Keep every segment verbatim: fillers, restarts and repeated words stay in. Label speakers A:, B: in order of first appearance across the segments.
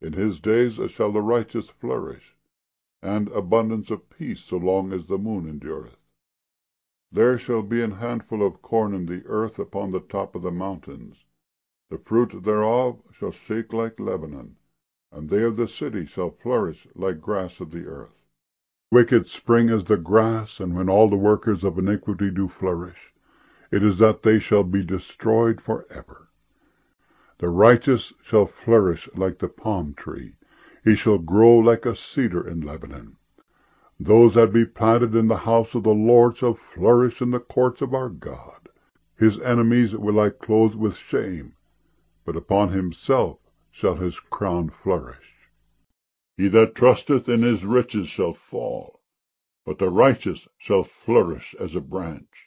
A: In his days shall the righteous flourish, and abundance of peace so long as the moon endureth. There shall be an handful of corn in the earth upon the top of the mountains. The fruit thereof shall shake like Lebanon, and they of the city shall flourish like grass of the earth. Wicked spring as the grass, and when all the workers of iniquity do flourish, it is that they shall be destroyed for ever. The righteous shall flourish like the palm tree, he shall grow like a cedar in Lebanon. Those that be planted in the house of the Lord shall flourish in the courts of our God. His enemies will I clothe with shame, but upon himself shall his crown flourish. He that trusteth in his riches shall fall, but the righteous shall flourish as a branch.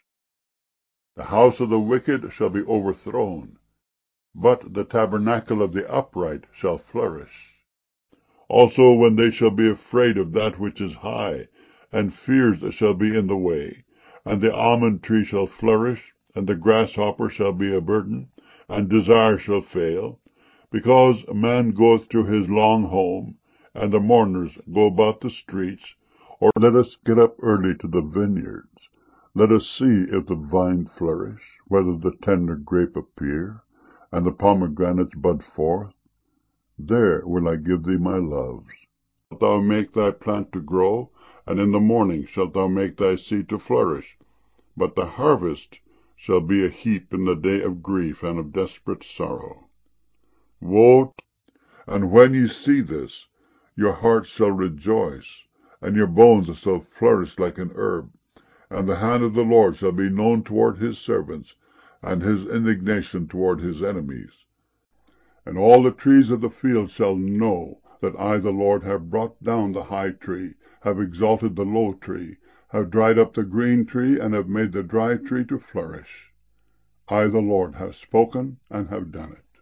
A: The house of the wicked shall be overthrown, but the tabernacle of the upright shall flourish. Also when they shall be afraid of that which is high, and fears shall be in the way, and the almond tree shall flourish, and the grasshopper shall be a burden, and desire shall fail, because man goeth to his long home, and the mourners go about the streets. Or let us get up early to the vineyards. Let us see if the vine flourish, whether the tender grape appear, and the pomegranates bud forth. There will I give thee my loves. Shalt thou make thy plant to grow, and in the morning shalt thou make thy seed to flourish. But the harvest shall be a heap in the day of grief and of desperate sorrow. Woe! And when ye see this, your hearts shall rejoice, and your bones shall flourish like an herb. And the hand of the Lord shall be known toward his servants, and his indignation toward his enemies. And all the trees of the field shall know that I the Lord have brought down the high tree, have exalted the low tree, have dried up the green tree, and have made the dry tree to flourish. I the Lord have spoken and have done it.